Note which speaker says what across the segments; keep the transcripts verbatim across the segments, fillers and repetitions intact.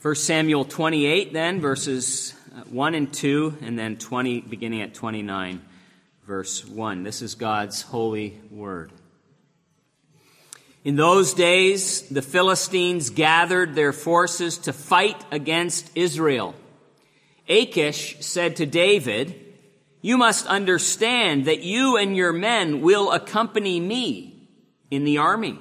Speaker 1: First Samuel twenty-eight, then, verses one and two, and then twenty, beginning at twenty-nine, verse one. This is God's holy word. In those days, the Philistines gathered their forces to fight against Israel. Achish said to David, "You must understand that you and your men will accompany me in the army."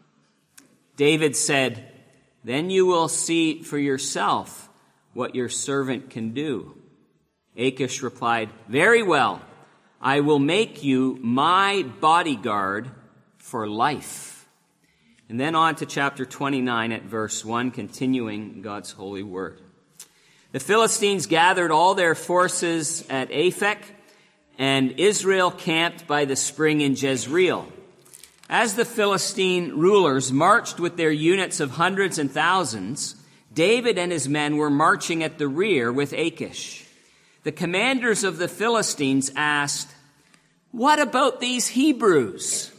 Speaker 1: David said, "Then you will see for yourself what your servant can do." Achish replied, "Very well, I will make you my bodyguard for life." And then on to chapter twenty-nine at verse one, continuing God's holy word. The Philistines gathered all their forces at Aphek, and Israel camped by the spring in Jezreel. As the Philistine rulers marched with their units of hundreds and thousands, David and his men were marching at the rear with Achish. The commanders of the Philistines asked, "What about these Hebrews?"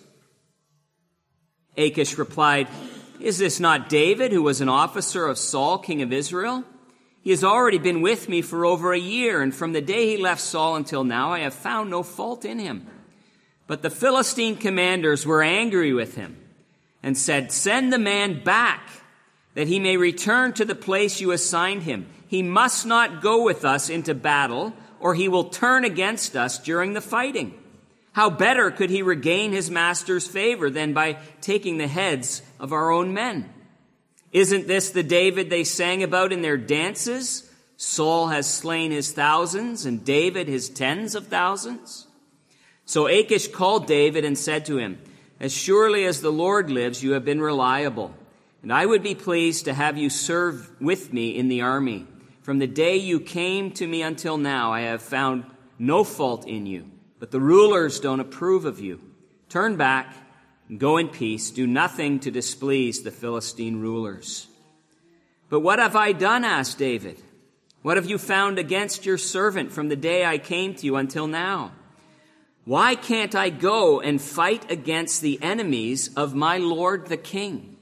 Speaker 1: Achish replied, "Is this not David, who was an officer of Saul, king of Israel? He has already been with me for over a year, and from the day he left Saul until now I have found no fault in him." But the Philistine commanders were angry with him and said, "Send the man back, that he may return to the place you assigned him. He must not go with us into battle, or he will turn against us during the fighting. How better could he regain his master's favor than by taking the heads of our own men? Isn't this the David they sang about in their dances? Saul has slain his thousands, and David his tens of thousands." So Achish called David and said to him, "As surely as the Lord lives, you have been reliable, and I would be pleased to have you serve with me in the army. From the day you came to me until now, I have found no fault in you, but the rulers don't approve of you. Turn back and go in peace. Do nothing to displease the Philistine rulers." "But what have I done?" asked David. "What have you found against your servant from the day I came to you until now? Why can't I go and fight against the enemies of my lord the king?"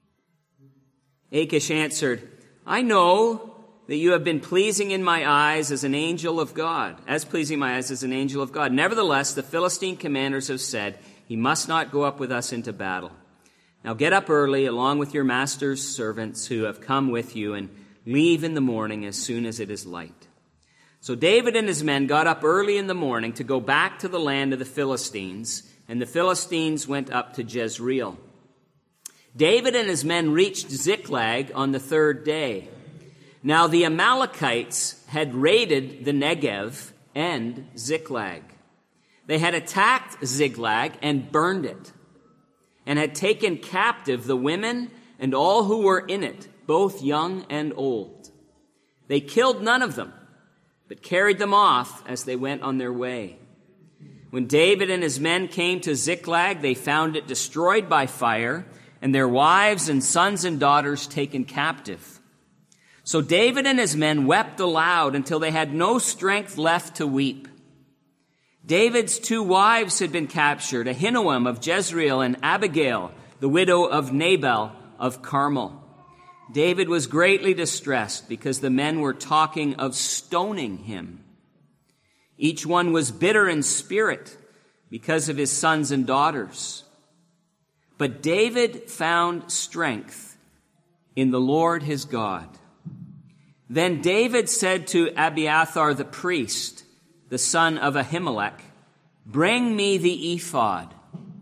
Speaker 1: Achish answered, "I know that you have been pleasing in my eyes as an angel of God, as pleasing in my eyes as an angel of God. Nevertheless, the Philistine commanders have said, he must not go up with us into battle. Now get up early along with your master's servants who have come with you, and leave in the morning as soon as it is light." So David and his men got up early in the morning to go back to the land of the Philistines, and the Philistines went up to Jezreel. David and his men reached Ziklag on the third day. Now the Amalekites had raided the Negev and Ziklag. They had attacked Ziklag and burned it, and had taken captive the women and all who were in it, both young and old. They killed none of them, but carried them off as they went on their way. When David and his men came to Ziklag, they found it destroyed by fire, and their wives and sons and daughters taken captive. So David and his men wept aloud until they had no strength left to weep. David's two wives had been captured, Ahinoam of Jezreel and Abigail, the widow of Nabal of Carmel. David was greatly distressed because the men were talking of stoning him. Each one was bitter in spirit because of his sons and daughters. But David found strength in the Lord his God. Then David said to Abiathar the priest, the son of Ahimelech, "Bring me the ephod."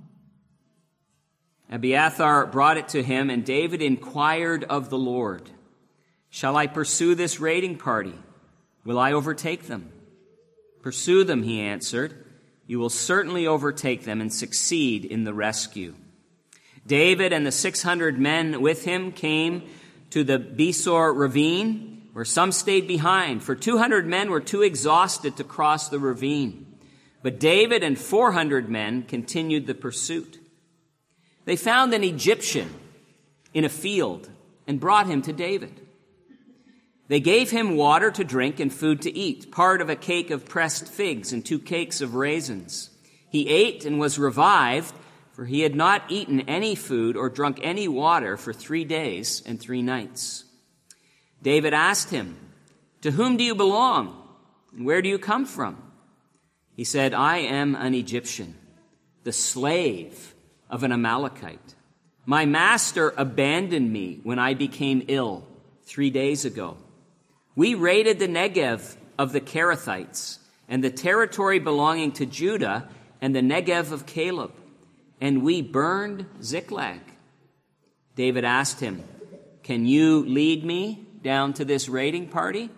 Speaker 1: Abiathar brought it to him, and David inquired of the Lord, "Shall I pursue this raiding party? Will I overtake them?" "Pursue them," he answered. "You will certainly overtake them and succeed in the rescue." David and the six hundred men with him came to the Besor ravine, where some stayed behind, for two hundred men were too exhausted to cross the ravine. But David and four hundred men continued the pursuit. They found an Egyptian in a field and brought him to David. They gave him water to drink and food to eat, part of a cake of pressed figs and two cakes of raisins. He ate and was revived, for he had not eaten any food or drunk any water for three days and three nights. David asked him, "To whom do you belong? And where do you come from?" He said, "I am an Egyptian, the slave of an Amalekite. My master abandoned me when I became ill three days ago. We raided the Negev of the Kerethites and the territory belonging to Judah and the Negev of Caleb, and we burned Ziklag." David asked him, "Can you lead me down to this raiding party?"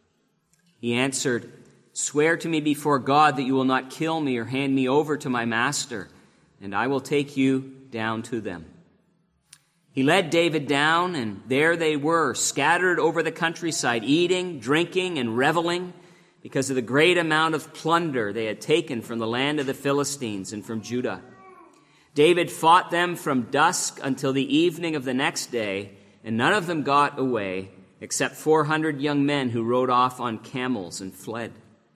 Speaker 1: He answered, "Swear to me before God that you will not kill me or hand me over to my master, and I will take you down to them." He led David down, and there they were, scattered over the countryside, eating, drinking, and reveling because of the great amount of plunder they had taken from the land of the Philistines and from Judah. David fought them from dusk until the evening of the next day, and none of them got away except four hundred young men who rode off on camels and fled.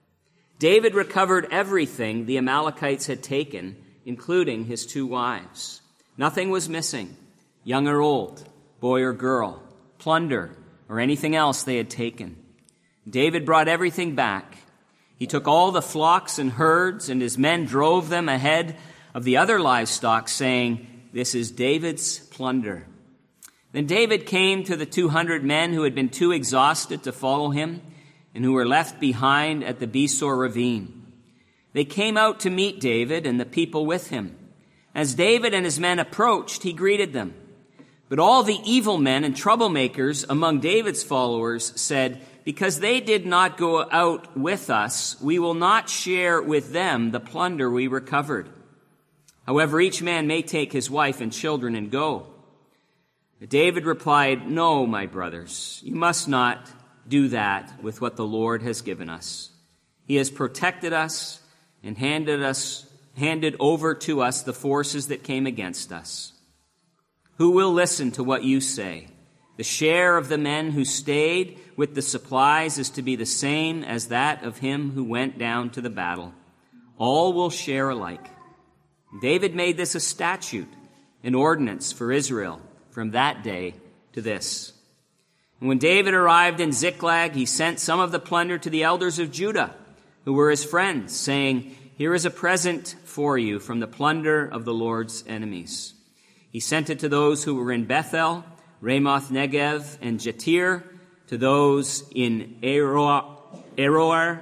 Speaker 1: David recovered everything the Amalekites had taken, including his two wives. Nothing was missing, young or old, boy or girl, plunder, or anything else they had taken. David brought everything back. He took all the flocks and herds, and his men drove them ahead of the other livestock, saying, "This is David's plunder." Then David came to the two hundred men who had been too exhausted to follow him and who were left behind at the Besor ravine. They came out to meet David and the people with him. As David and his men approached, he greeted them. But all the evil men and troublemakers among David's followers said, "Because they did not go out with us, we will not share with them the plunder we recovered. However, each man may take his wife and children and go." But David replied, "No, my brothers, you must not do that with what the Lord has given us. He has protected us and handed us, handed over to us the forces that came against us. Who will listen to what you say? The share of the men who stayed with the supplies is to be the same as that of him who went down to the battle. All will share alike." David made this a statute, an ordinance for Israel from that day to this. And when David arrived in Ziklag, he sent some of the plunder to the elders of Judah, who were his friends, saying, "Here is a present for you from the plunder of the Lord's enemies." He sent it to those who were in Bethel, Ramoth Negev, and Jatir, to those in Aroer, Aroer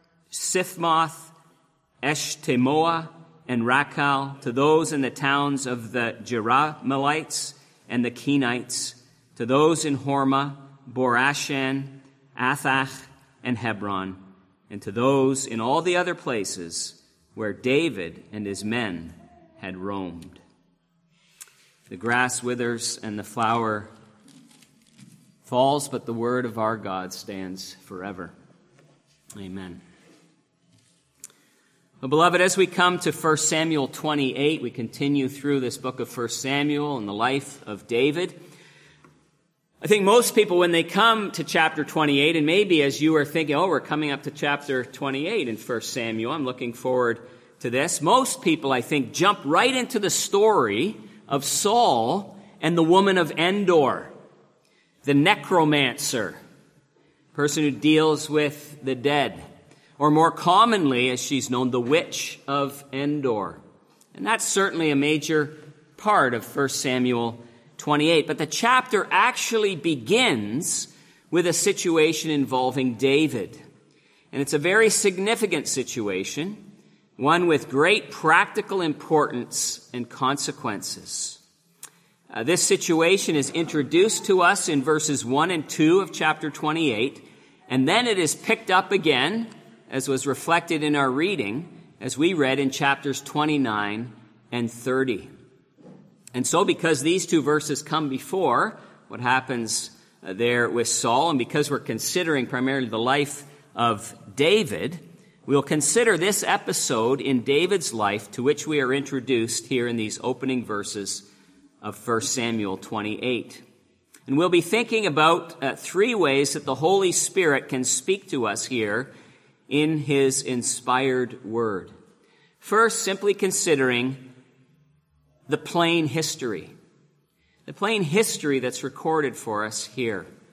Speaker 1: Sifmoth, Eshtemoa, and Rakal, to those in the towns of the Jerahmeelites and the Kenites, to those in Hormah, Borashan, Athach, and Hebron, and to those in all the other places where David and his men had roamed. The grass withers and the flower falls, but the word of our God stands forever. Amen. Well, beloved, as we come to First Samuel twenty-eight, we continue through this book of First Samuel and the life of David. I think most people, when they come to chapter twenty-eight, and maybe as you are thinking, oh, we're coming up to chapter twenty-eight in First Samuel, I'm looking forward to this. Most people, I think, jump right into the story of Saul and the woman of Endor, the necromancer, person who deals with the dead, or more commonly, as she's known, the witch of Endor. And that's certainly a major part of First Samuel twenty-eight. But the chapter actually begins with a situation involving David. And it's a very significant situation, one with great practical importance and consequences. Uh, this situation is introduced to us in verses one and two of chapter twenty-eight, and then it is picked up again, as was reflected in our reading, as we read in chapters twenty-nine and thirty. And so because these two verses come before what happens uh, there with Saul, and because we're considering primarily the life of David, we'll consider this episode in David's life to which we are introduced here in these opening verses of First Samuel twenty-eight. And we'll be thinking about uh, three ways that the Holy Spirit can speak to us here in his inspired word. First, simply considering the plain history. The plain history that's recorded for us here.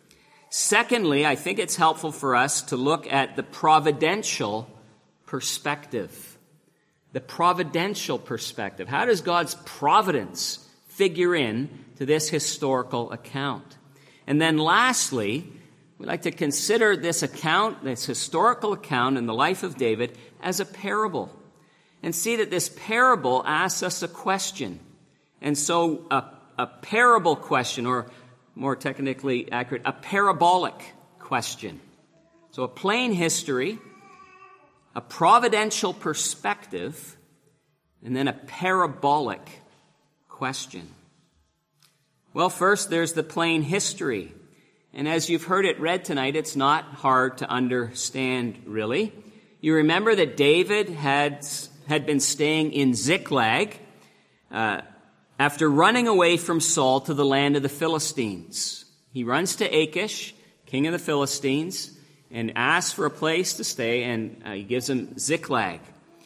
Speaker 1: Secondly, I think it's helpful for us to look at the providential perspective. The providential perspective. How does God's providence figure in to this historical account? And then lastly, we'd like to consider this account, this historical account in the life of David, as a parable. And see that this parable asks us a question. And so a, a parable question, or more technically accurate, a parabolic question. So a plain history, a providential perspective, and then a parabolic question. Well, first, there's the plain history. And as you've heard it read tonight, it's not hard to understand, really. You remember that David had, had been staying in Ziklag uh, after running away from Saul to the land of the Philistines. He runs to Achish, king of the Philistines, and asks for a place to stay, and uh, he gives him Ziklag.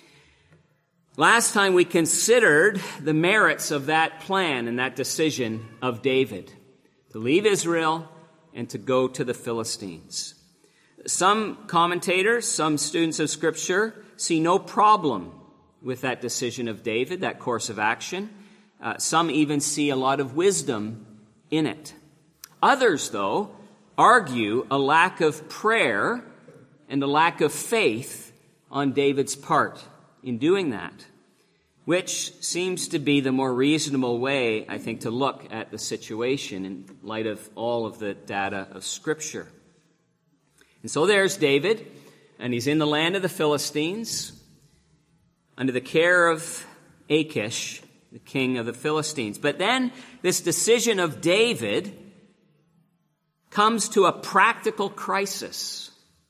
Speaker 1: Last time we considered the merits of that plan and that decision of David to leave Israel and to go to the Philistines. Some commentators, some students of Scripture, see no problem with that decision of David, that course of action. Uh, some even see a lot of wisdom in it. Others, though, argue a lack of prayer and a lack of faith on David's part in doing that, which seems to be the more reasonable way, I think, to look at the situation in light of all of the data of Scripture. And so there's David, and he's in the land of the Philistines under the care of Achish, the king of the Philistines. But then this decision of David comes to a practical crisis.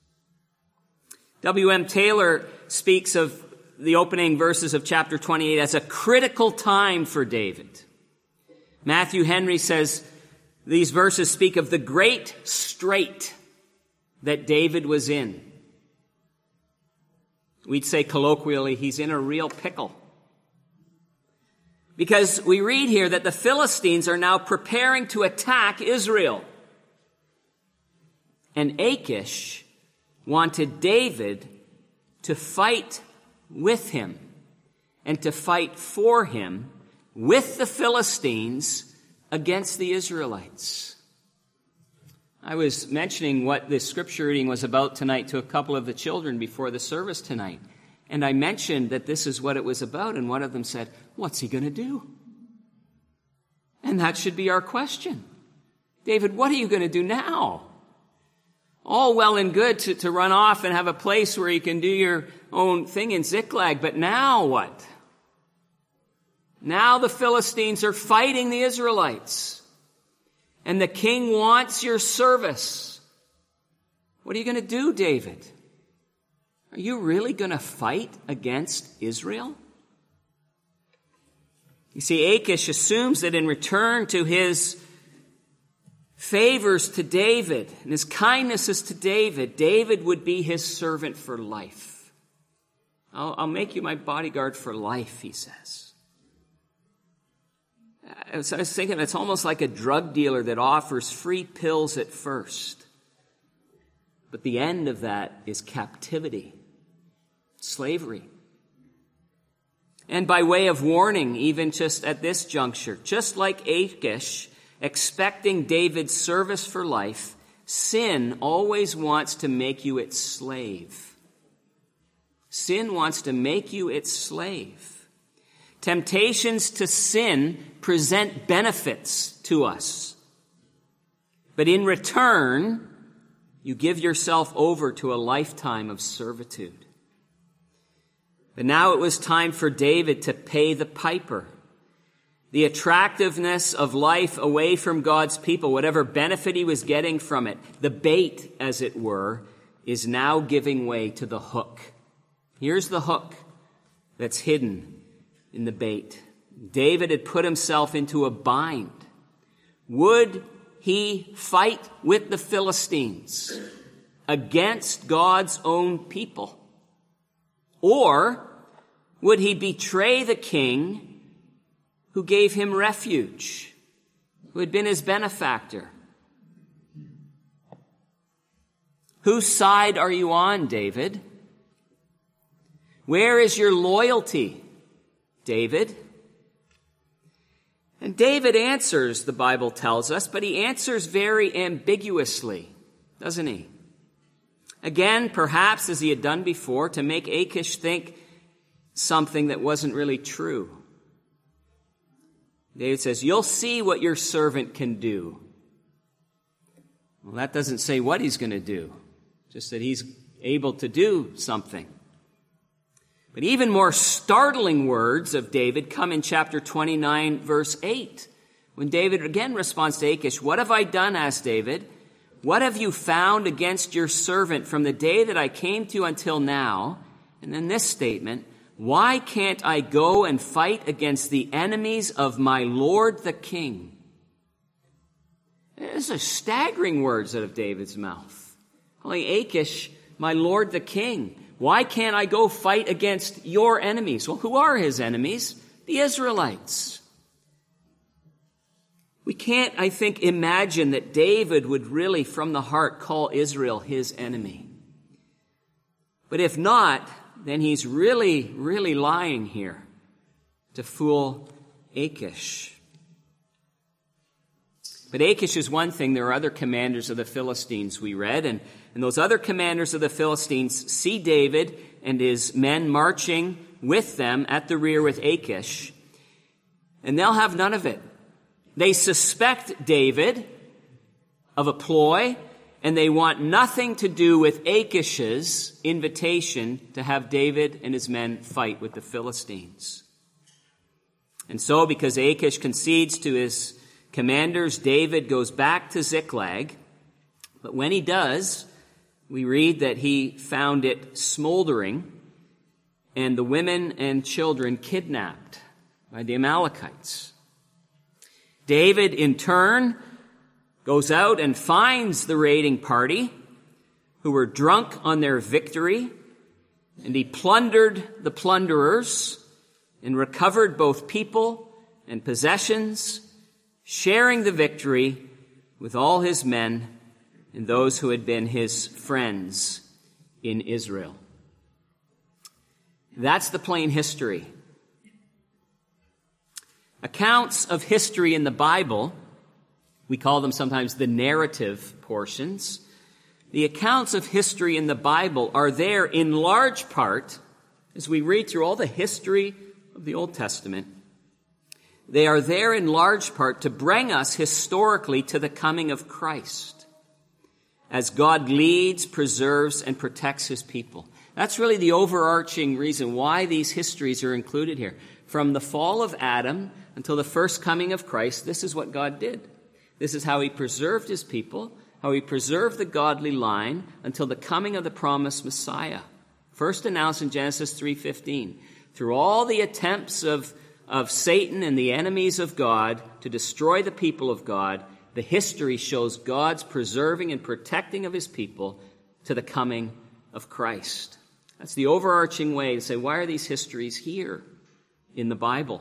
Speaker 1: W M Taylor speaks of the opening verses of chapter twenty-eight as a critical time for David. Matthew Henry says these verses speak of the great strait that David was in. We'd say colloquially, he's in a real pickle. Because we read here that the Philistines are now preparing to attack Israel. And Achish wanted David to fight with him and to fight for him with the Philistines against the Israelites. I was mentioning what this scripture reading was about tonight to a couple of the children before the service tonight. And I mentioned that this is what it was about, and one of them said, "What's he going to do?" And that should be our question. David, what are you going to do now? All well and good to, to run off and have a place where you can do your own thing in Ziklag, but now what? Now the Philistines are fighting the Israelites, and the king wants your service. What are you going to do, David? Are you really going to fight against Israel? You see, Achish assumes that in return to his favors to David and his kindnesses to David, David would be his servant for life. I'll, I'll make you my bodyguard for life, he says. I was, I was thinking it's almost like a drug dealer that offers free pills at first. But the end of that is captivity, slavery. And by way of warning, even just at this juncture, just like Achish, expecting David's service for life, sin always wants to make you its slave. Sin wants to make you its slave. Temptations to sin present benefits to us. But in return, you give yourself over to a lifetime of servitude. But now it was time for David to pay the piper. The attractiveness of life away from God's people, whatever benefit he was getting from it, the bait, as it were, is now giving way to the hook. Here's the hook that's hidden in the bait. David had put himself into a bind. Would he fight with the Philistines against God's own people? Or would he betray the king who gave him refuge, who had been his benefactor? Whose side are you on, David? Where is your loyalty, David? And David answers, the Bible tells us, but he answers very ambiguously, doesn't he? Again, perhaps as he had done before, to make Achish think something that wasn't really true. David says, you'll see what your servant can do. Well, that doesn't say what he's going to do, just that he's able to do something. But even more startling words of David come in chapter twenty-nine, verse eight. When David again responds to Achish, what have I done, asked David? What have you found against your servant from the day that I came to you until now? And then this statement, why can't I go and fight against the enemies of my Lord the king? These are staggering words out of David's mouth. Calling Achish my Lord the king. Why can't I go fight against your enemies? Well, who are his enemies? The Israelites. We can't, I think, imagine that David would really, from the heart, call Israel his enemy. But if not, then he's really, really lying here to fool Achish. But Achish is one thing. There are other commanders of the Philistines we read, and, and those other commanders of the Philistines see David and his men marching with them at the rear with Achish, and they'll have none of it. They suspect David of a ploy, and they want nothing to do with Achish's invitation to have David and his men fight with the Philistines. And so, because Achish concedes to his commanders, David goes back to Ziklag. But when he does, we read that he found it smoldering and the women and children kidnapped by the Amalekites. David, in turn, goes out and finds the raiding party who were drunk on their victory, and he plundered the plunderers and recovered both people and possessions, sharing the victory with all his men and those who had been his friends in Israel. That's the plain history. Accounts of history in the Bible, we call them sometimes the narrative portions. The accounts of history in the Bible are there in large part, as we read through all the history of the Old Testament, they are there in large part to bring us historically to the coming of Christ, as God leads, preserves, and protects his people. That's really the overarching reason why these histories are included here. From the fall of Adam until the first coming of Christ, this is what God did. This is how he preserved his people, how he preserved the godly line until the coming of the promised Messiah. First announced in Genesis three fifteen. Through all the attempts of, of Satan and the enemies of God to destroy the people of God, the history shows God's preserving and protecting of his people to the coming of Christ. That's the overarching way to say, why are these histories here in the Bible?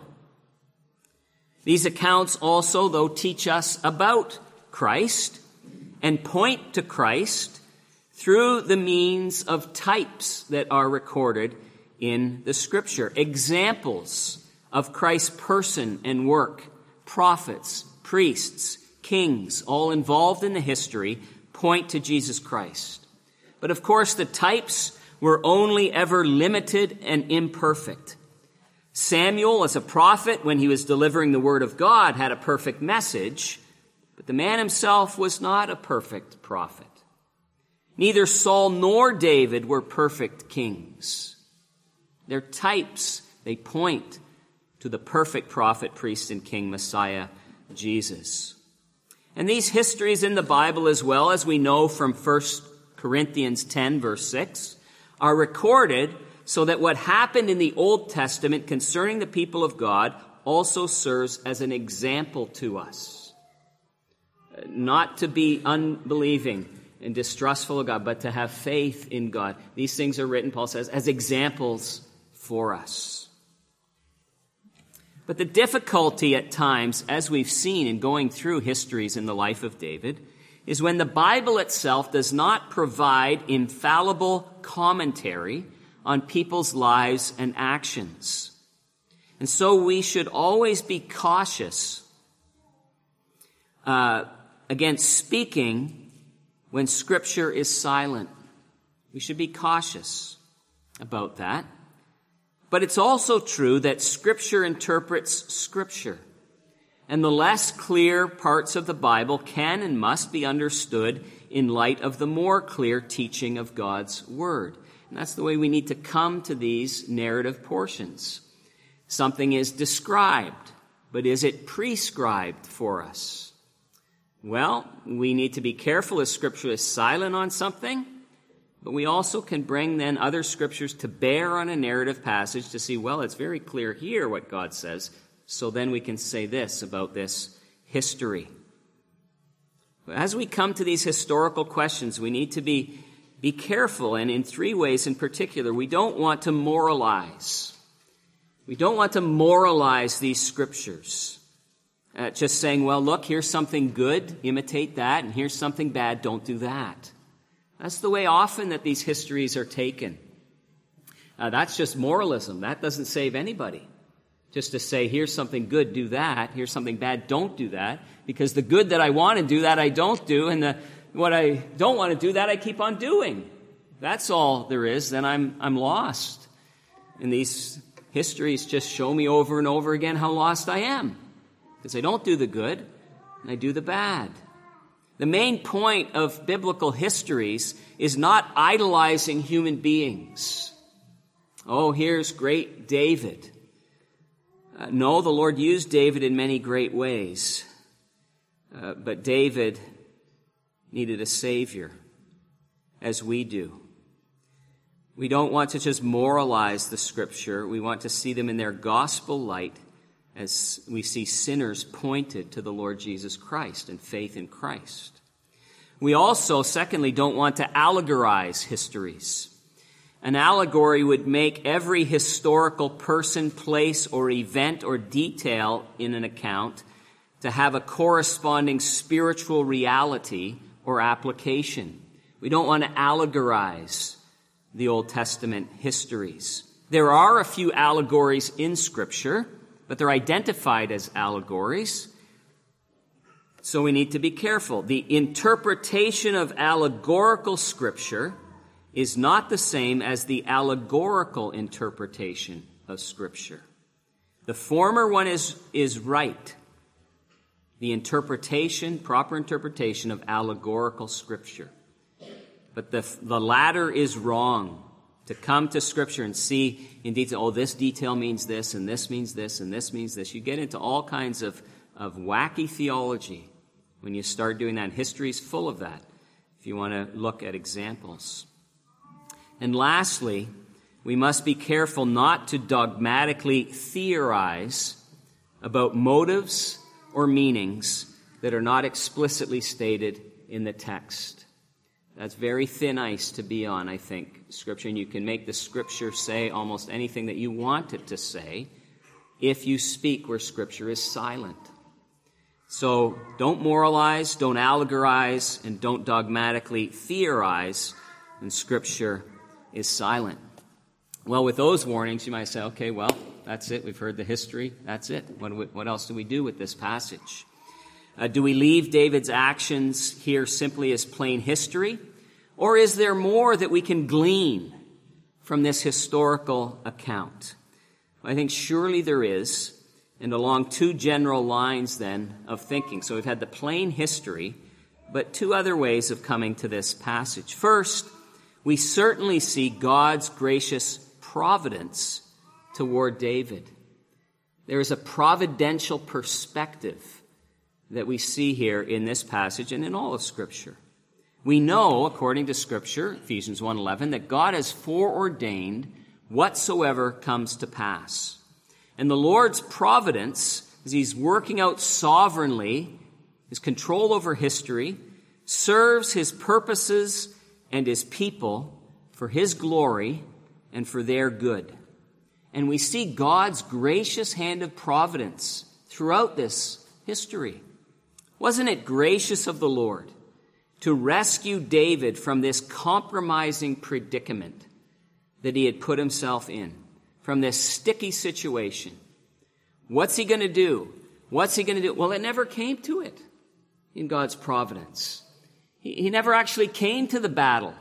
Speaker 1: These accounts also, though, teach us about Christ and point to Christ through the means of types that are recorded in the Scripture. Examples of Christ's person and work, prophets, priests, kings, all involved in the history, point to Jesus Christ. But of course, the types were only ever limited and imperfect. Samuel, as a prophet, when he was delivering the word of God, had a perfect message, but the man himself was not a perfect prophet. Neither Saul nor David were perfect kings. They're types. They point to the perfect prophet, priest, and king, Messiah, Jesus. And these histories in the Bible, as well as we know from First Corinthians ten, verse six, are recorded so that what happened in the Old Testament concerning the people of God also serves as an example to us. Not to be unbelieving and distrustful of God, but to have faith in God. These things are written, Paul says, as examples for us. But the difficulty at times, as we've seen in going through histories in the life of David, is when the Bible itself does not provide infallible commentary on people's lives and actions. And so we should always be cautious uh, against speaking when Scripture is silent. We should be cautious about that. But it's also true that Scripture interprets Scripture. And the less clear parts of the Bible can and must be understood in light of the more clear teaching of God's Word. And that's the way we need to come to these narrative portions. Something is described, but is it prescribed for us? Well, we need to be careful as Scripture is silent on something, but we also can bring then other Scriptures to bear on a narrative passage to see, well, it's very clear here what God says, so then we can say this about this history. As we come to these historical questions, we need to be, be careful, and in three ways in particular. We don't want to moralize. We don't want to moralize these Scriptures. Uh, just saying, well, look, here's something good, imitate that, and here's something bad, don't do that. That's the way often that these histories are taken. Uh, that's just moralism. That doesn't save anybody. Just to say, here's something good, do that. Here's something bad, don't do that. Because the good that I want to do, that I don't do. And the what I don't want to do, that I keep on doing. That's all there is. Then I'm I'm lost. And these histories just show me over and over again how lost I am. Because I don't do the good, and I do the bad. The main point of biblical histories is not idolizing human beings. Oh, here's great David. Uh, no, the Lord used David in many great ways. Uh, but David needed a Savior, as we do. We don't want to just moralize the Scripture. We want to see them in their gospel light as we see sinners pointed to the Lord Jesus Christ and faith in Christ. We also, secondly, don't want to allegorize histories. An allegory would make every historical person, place, or event or detail in an account to have a corresponding spiritual reality or application. We don't want to allegorize the Old Testament histories. There are a few allegories in Scripture, but they're identified as allegories. So we need to be careful. The interpretation of allegorical Scripture is not the same as the allegorical interpretation of Scripture. The former one is, is right. The interpretation, proper interpretation of allegorical Scripture. But the, the latter is wrong. To come to Scripture and see in detail, oh, this detail means this, and this means this, and this means this. You get into all kinds of, of wacky theology when you start doing that. History is full of that, if you want to look at examples. And lastly, we must be careful not to dogmatically theorize about motives or meanings that are not explicitly stated in the text. That's very thin ice to be on, I think, Scripture. And you can make the Scripture say almost anything that you want it to say if you speak where Scripture is silent. So don't moralize, don't allegorize, and don't dogmatically theorize when Scripture is silent. Well, with those warnings, you might say, okay, well, that's it. We've heard the history. That's it. What, do we, what else do we do with this passage? Uh, do we leave David's actions here simply as plain history? Or is there more that we can glean from this historical account? I think surely there is, and along two general lines then of thinking. So we've had the plain history, but two other ways of coming to this passage. First, we certainly see God's gracious providence toward David. There is a providential perspective that we see here in this passage and in all of Scripture. We know, according to Scripture, Ephesians one eleven, that God has foreordained whatsoever comes to pass. And the Lord's providence, as He's working out sovereignly His control over history, serves His purposes and His people for His glory and for their good. And we see God's gracious hand of providence throughout this history. Wasn't it gracious of the Lord to rescue David from this compromising predicament that he had put himself in, from this sticky situation. What's he going to do? What's he going to do? Well, it never came to it in God's providence. He, he never actually came to the battle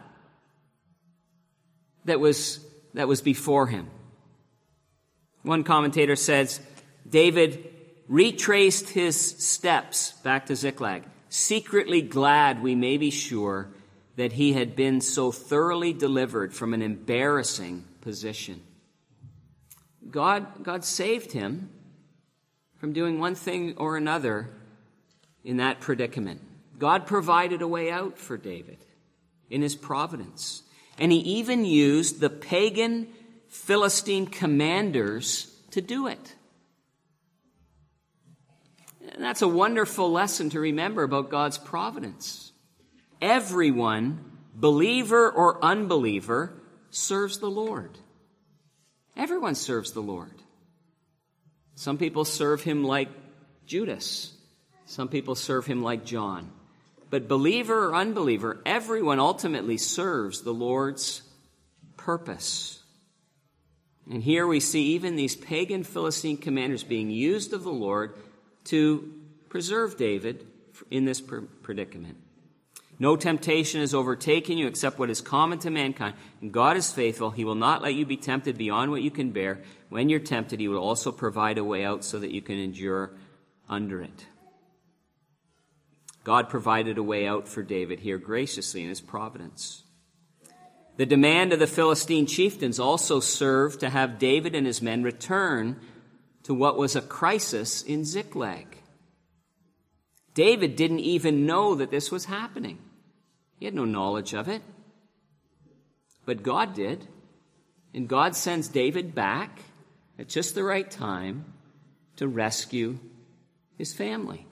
Speaker 1: that was, that was before him. One commentator says, David retraced his steps back to Ziklag, secretly glad, we may be sure, that he had been so thoroughly delivered from an embarrassing position. God, God saved him from doing one thing or another in that predicament. God provided a way out for David in his providence. And he even used the pagan Philistine commanders to do it. And that's a wonderful lesson to remember about God's providence. Everyone, believer or unbeliever, serves the Lord. Everyone serves the Lord. Some people serve him like Judas. Some people serve him like John. But believer or unbeliever, everyone ultimately serves the Lord's purpose. And here we see even these pagan Philistine commanders being used of the Lord to preserve David in this predicament. No temptation has overtaken you except what is common to mankind. And God is faithful. He will not let you be tempted beyond what you can bear. When you're tempted, he will also provide a way out so that you can endure under it. God provided a way out for David here graciously in his providence. The demand of the Philistine chieftains also served to have David and his men return to what was a crisis in Ziklag. David didn't even know that this was happening. He had no knowledge of it. But God did. And God sends David back at just the right time to rescue his family.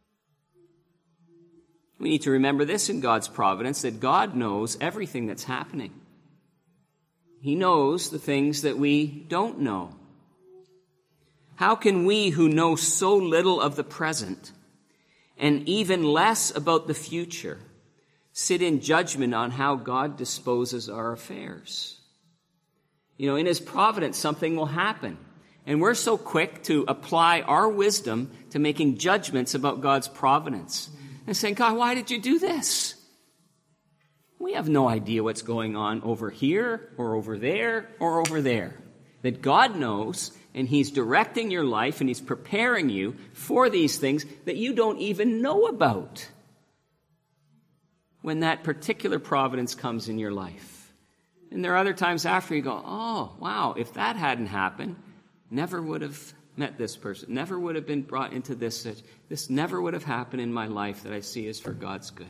Speaker 1: We need to remember this in God's providence, that God knows everything that's happening. He knows the things that we don't know. How can we who know so little of the present and even less about the future sit in judgment on how God disposes our affairs? You know, in his providence, something will happen. And we're so quick to apply our wisdom to making judgments about God's providence. And saying, God, why did you do this? We have no idea what's going on over here or over there or over there. That God knows, and he's directing your life and he's preparing you for these things that you don't even know about when that particular providence comes in your life. And there are other times after you go, oh, wow, if that hadn't happened, never would have met this person, never would have been brought into this. This never would have happened in my life that I see is for God's good.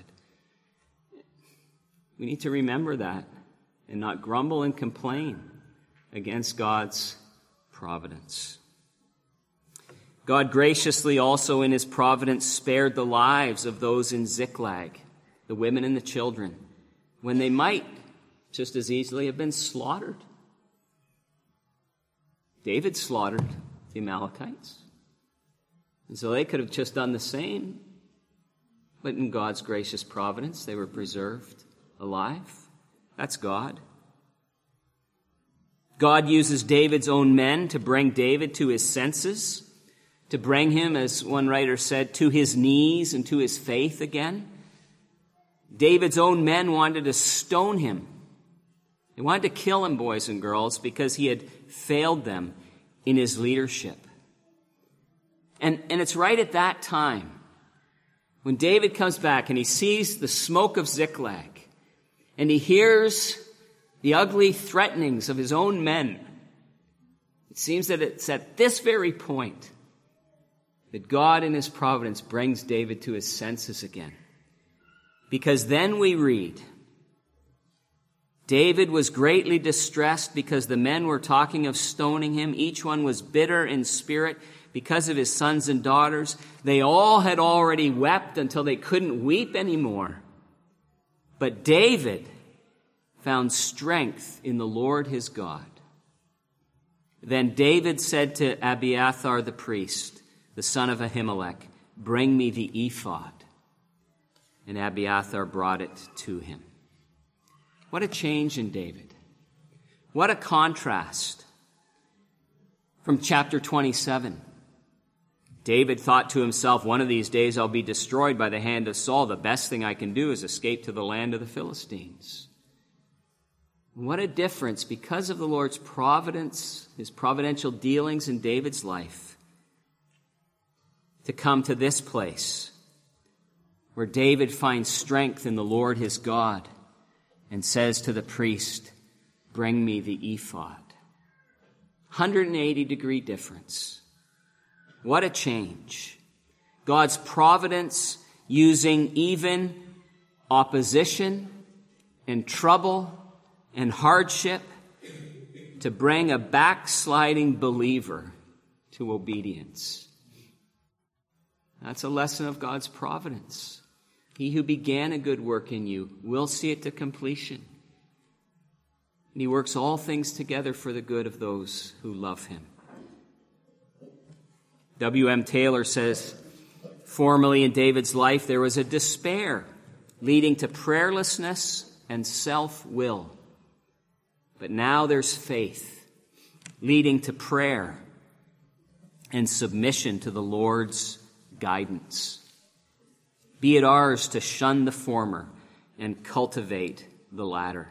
Speaker 1: We need to remember that and not grumble and complain against God's providence. God graciously also in his providence spared the lives of those in Ziklag, the women and the children, when they might just as easily have been slaughtered. David slaughtered the Amalekites. And so they could have just done the same. But in God's gracious providence, they were preserved alive. That's God. God uses David's own men to bring David to his senses, to bring him, as one writer said, to his knees and to his faith again. David's own men wanted to stone him. They wanted to kill him, boys and girls, because he had failed them in his leadership. And, and it's right at that time when David comes back and he sees the smoke of Ziklag and he hears the ugly threatenings of his own men. It seems that it's at this very point that God in his providence brings David to his senses again. Because then we read, David was greatly distressed because the men were talking of stoning him. Each one was bitter in spirit because of his sons and daughters. They all had already wept until they couldn't weep anymore. But David found strength in the Lord his God. Then David said to Abiathar the priest, the son of Ahimelech, bring me the ephod. and Abiathar brought it to him. What a change in David. What a contrast from chapter twenty-seven. David thought to himself, one of these days I'll be destroyed by the hand of Saul. The best thing I can do is escape to the land of the Philistines. What a difference, because of the Lord's providence, his providential dealings in David's life, to come to this place where David finds strength in the Lord his God and says to the priest, bring me the ephod. one hundred eighty degree difference. What a change. God's providence using even opposition and trouble and hardship to bring a backsliding believer to obedience. That's a lesson of God's providence. He who began a good work in you will see it to completion. And he works all things together for the good of those who love him. W M Taylor says, formerly in David's life there was a despair leading to prayerlessness and self-will. But now there's faith leading to prayer and submission to the Lord's guidance. Be it ours to shun the former and cultivate the latter.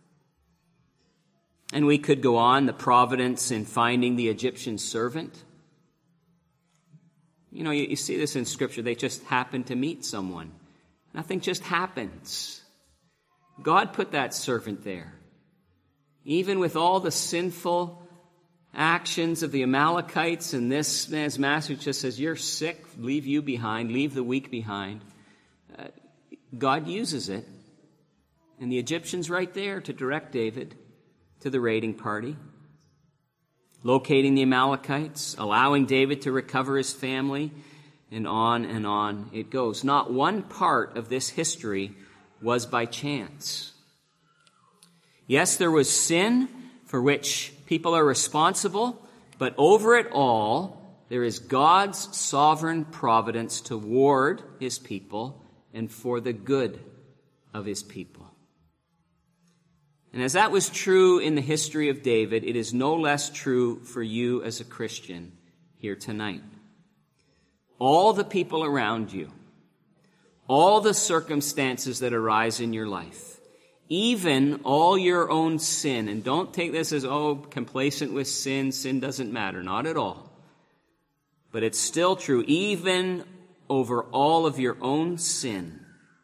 Speaker 1: And we could go on, the providence in finding the Egyptian servant. You know, you, you see this in Scripture. They just happen to meet someone. Nothing just happens. God put that servant there. Even with all the sinful actions of the Amalekites, and this man's master just says, you're sick, leave you behind, leave the weak behind. Uh, God uses it. And the Egyptian's right there to direct David to the raiding party, locating the Amalekites, allowing David to recover his family, and on and on it goes. Not one part of this history was by chance. Yes, there was sin for which people are responsible, but over it all, there is God's sovereign providence toward his people and for the good of his people. And as that was true in the history of David, it is no less true for you as a Christian here tonight. All the people around you, all the circumstances that arise in your life, even all your own sin, and don't take this as, oh, complacent with sin, sin doesn't matter. Not at all. But it's still true, even over all of your own sin,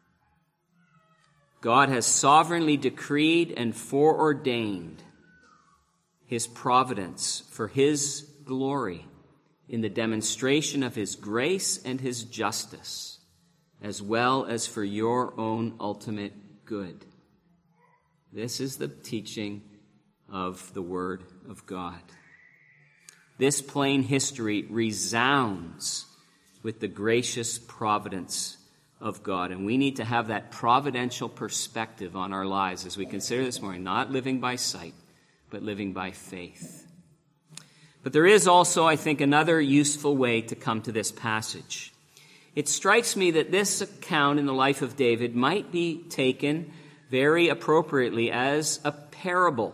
Speaker 1: God has sovereignly decreed and foreordained his providence for his glory in the demonstration of his grace and his justice, as well as for your own ultimate good. This is the teaching of the Word of God. This plain history resounds with the gracious providence of God. And we need to have that providential perspective on our lives as we consider this morning, not living by sight, but living by faith. But there is also, I think, another useful way to come to this passage. It strikes me that this account in the life of David might be taken very appropriately as a parable.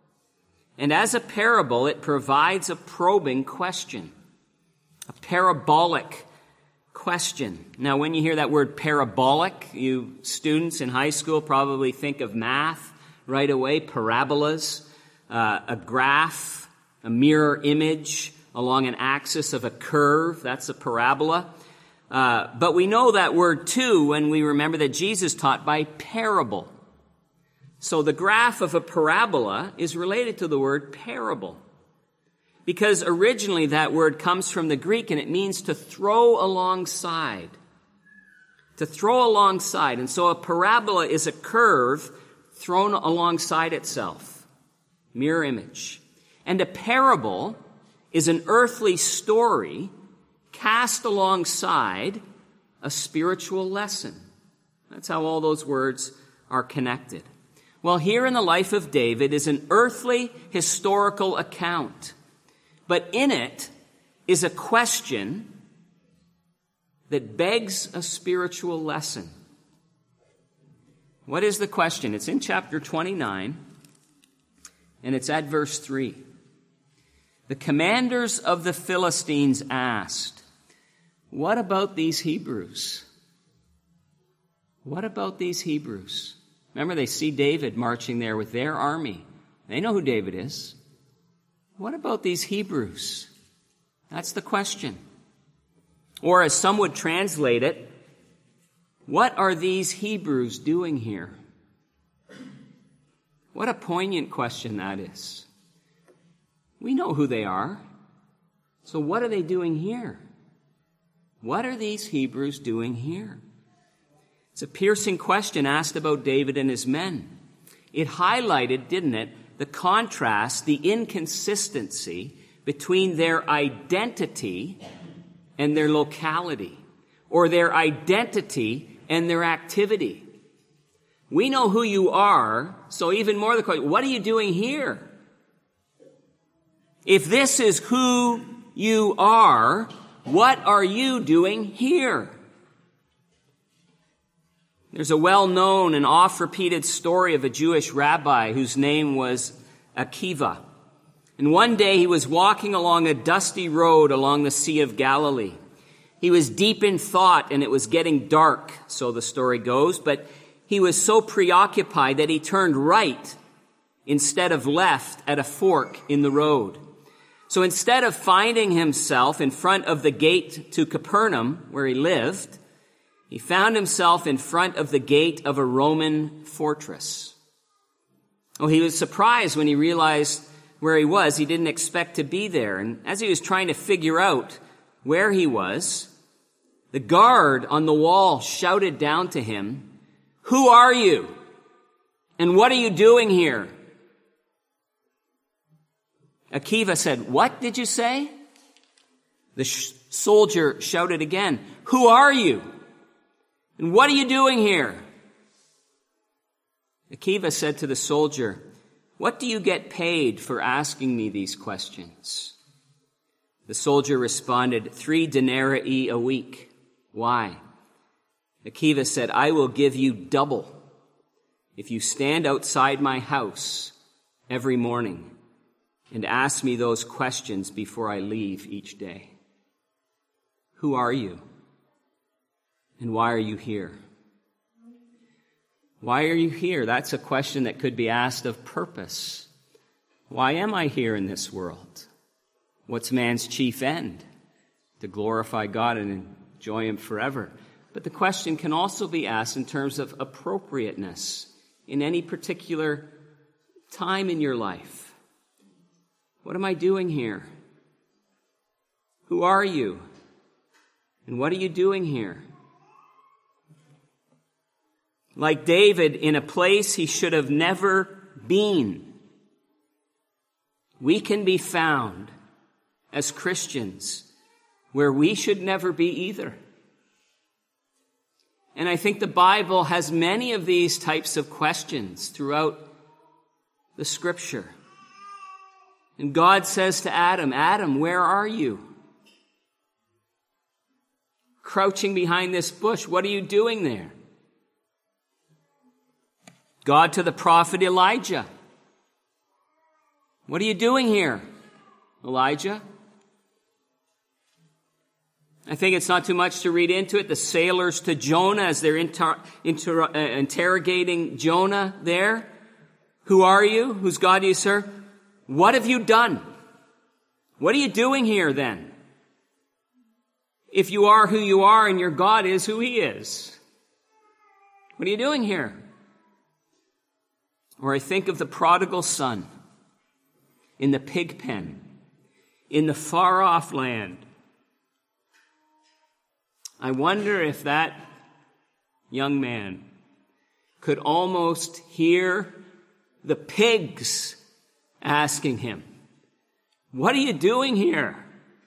Speaker 1: And as a parable, it provides a probing question, a parabolic question. Now, when you hear that word parabolic, you students in high school probably think of math right away, parabolas, uh, a graph, a mirror image along an axis of a curve. That's a parabola. Uh, but we know that word too when we remember that Jesus taught by parable. So the graph of a parabola is related to the word parable, because originally that word comes from the Greek and it means to throw alongside. To throw alongside. And so a parabola is a curve thrown alongside itself. Mirror image. And a parable is an earthly story cast alongside a spiritual lesson. That's how all those words are connected. Well, here in the life of David is an earthly historical account. But in it is a question that begs a spiritual lesson. What is the question? It's in chapter twenty-nine, and it's at verse three. The commanders of the Philistines asked, "What about these Hebrews? What about these Hebrews?" Remember, they see David marching there with their army. They know who David is. What about these Hebrews? That's the question. Or as some would translate it, what are these Hebrews doing here? What a poignant question that is. We know who they are. So what are they doing here? What are these Hebrews doing here? It's a piercing question asked about David and his men. It highlighted, didn't it, the contrast, the inconsistency between their identity and their locality, or their identity and their activity. We know who you are, so even more the question, what are you doing here? If this is who you are, what are you doing here? There's a well-known and oft-repeated story of a Jewish rabbi whose name was Akiva. And one day he was walking along a dusty road along the Sea of Galilee. He was deep in thought, and it was getting dark, so the story goes, but he was so preoccupied that he turned right instead of left at a fork in the road. So instead of finding himself in front of the gate to Capernaum, where he lived, he found himself in front of the gate of a Roman fortress. Oh, he was surprised when he realized where he was. He didn't expect to be there. And as he was trying to figure out where he was, the guard on the wall shouted down to him, "Who are you? And what are you doing here?" Akiva said, "What did you say?" The sh- soldier shouted again, "Who are you? And what are you doing here?" Akiva said to the soldier, "What do you get paid for asking me these questions?" The soldier responded, "Three denarii a week." Why? Akiva said, "I will give you double if you stand outside my house every morning and ask me those questions before I leave each day. Who are you? And why are you here?" Why are you here? That's a question that could be asked of purpose. Why am I here in this world? What's man's chief end? To glorify God and enjoy him forever. But the question can also be asked in terms of appropriateness in any particular time in your life. What am I doing here? Who are you? And what are you doing here? Like David in a place he should have never been, we can be found as Christians where we should never be either. And I think the Bible has many of these types of questions throughout the Scripture. And God says to Adam, "Adam, where are you? Crouching behind this bush, what are you doing there?" God to the prophet Elijah, "What are you doing here, Elijah?" I think it's not too much to read into it. The sailors to Jonah as they're inter- inter- uh, interrogating Jonah there. "Who are you? Whose God do you serve? What have you done? What are you doing here then? If you are who you are and your God is who he is, what are you doing here?" Or I think of the prodigal son in the pig pen, in the far-off land. I wonder if that young man could almost hear the pigs asking him, "What are you doing here?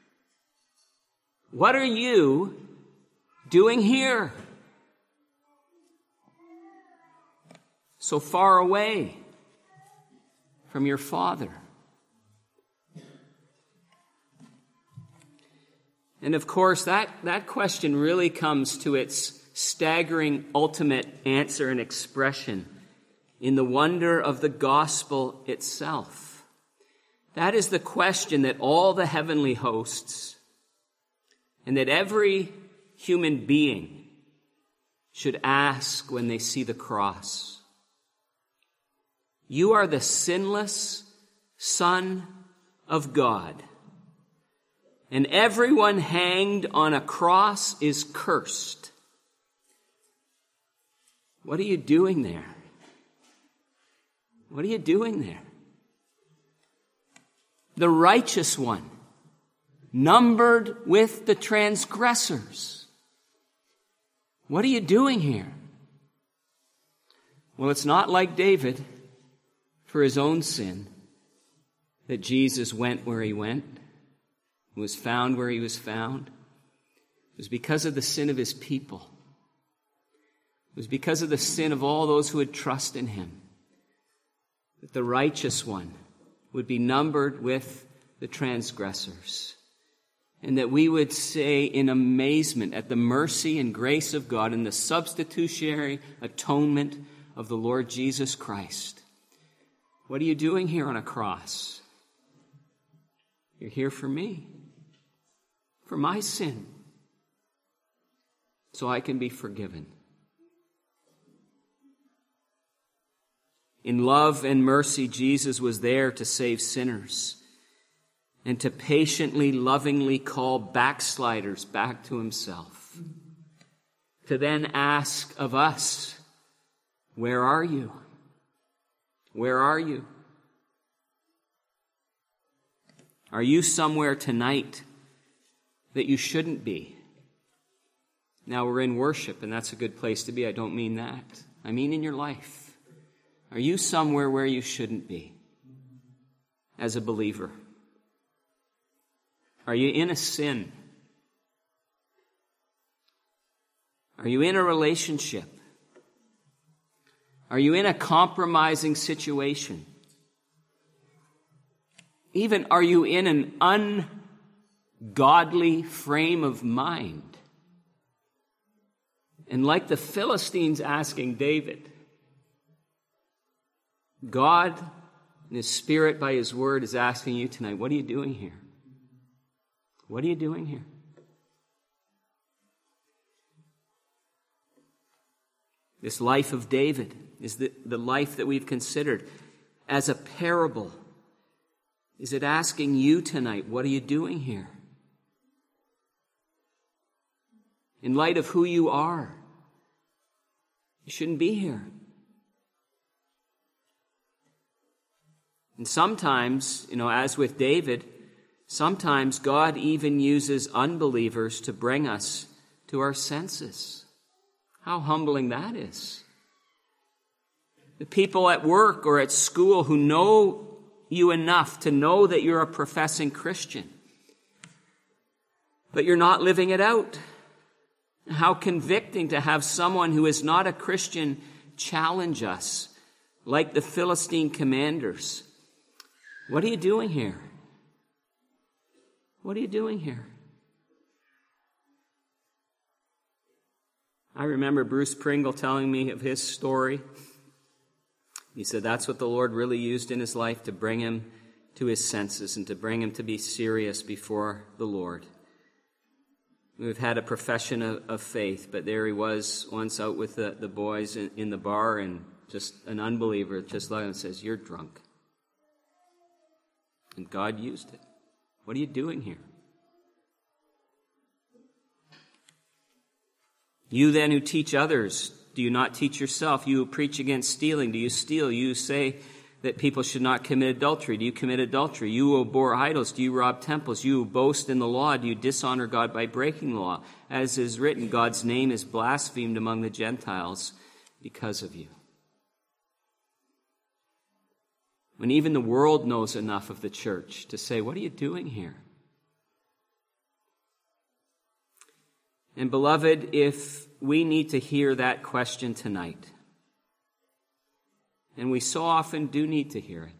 Speaker 1: What are you doing here? So far away from your Father." And of course, that, that question really comes to its staggering ultimate answer and expression in the wonder of the gospel itself. That is the question that all the heavenly hosts and that every human being should ask when they see the cross. You are the sinless Son of God, and everyone hanged on a cross is cursed. What are you doing there? What are you doing there? The righteous one, numbered with the transgressors. What are you doing here? Well, it's not like David, for his own sin, that Jesus went where he went, was found where he was found. It was because of the sin of his people. It was because of the sin of all those who would trust in him that the righteous one would be numbered with the transgressors, and that we would say in amazement at the mercy and grace of God and the substitutionary atonement of the Lord Jesus Christ. What are you doing here on a cross? You're here for me, for my sin, so I can be forgiven. In love and mercy, Jesus was there to save sinners and to patiently, lovingly call backsliders back to himself. To then ask of us, where are you? Where are you? Are you somewhere tonight that you shouldn't be? Now, we're in worship, and that's a good place to be. I don't mean that. I mean in your life. Are you somewhere where you shouldn't be as a believer? Are you in a sin? Are you in a relationship? Are you in a compromising situation? Even are you in an ungodly frame of mind? And like the Philistines asking David, God, in his Spirit, by his word, is asking you tonight, what are you doing here? What are you doing here? This life of David is the, the life that we've considered as a parable. Is it asking you tonight, what are you doing here? In light of who you are, you shouldn't be here. And sometimes, you know, as with David, sometimes God even uses unbelievers to bring us to our senses. How humbling that is. The people at work or at school who know you enough to know that you're a professing Christian, but you're not living it out. How convicting to have someone who is not a Christian challenge us, like the Philistine commanders. What are you doing here? What are you doing here? I remember Bruce Pringle telling me of his story. He said that's what the Lord really used in his life to bring him to his senses and to bring him to be serious before the Lord. We've had a profession of, of faith, but there he was once out with the, the boys in, in the bar, and just an unbeliever just looked and says, "You're drunk." And God used it. What are you doing here? You then who teach others, do you not teach yourself? You who preach against stealing, do you steal? You who say that people should not commit adultery, do you commit adultery? You who abhor idols, do you rob temples? You who boast in the law, do you dishonor God by breaking the law? As is written, God's name is blasphemed among the Gentiles because of you. When even the world knows enough of the church to say, what are you doing here? And beloved, if we need to hear that question tonight, and we so often do need to hear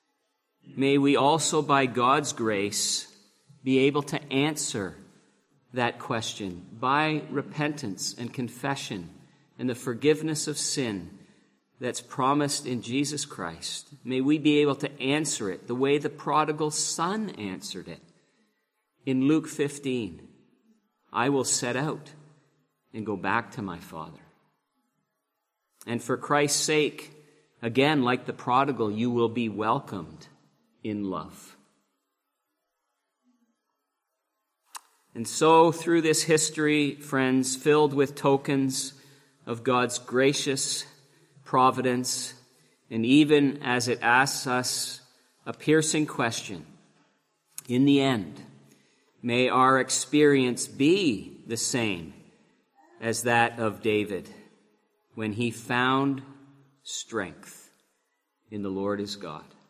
Speaker 1: it, may we also, by God's grace, be able to answer that question by repentance and confession and the forgiveness of sin that's promised in Jesus Christ. May we be able to answer it the way the prodigal son answered it. In Luke fifteen, I will set out and go back to my father. And for Christ's sake, again, like the prodigal, you will be welcomed in love. And so, through this history, friends, filled with tokens of God's gracious providence, and even as it asks us a piercing question, in the end, may our experience be the same as that of David when he found strength in the Lord his God.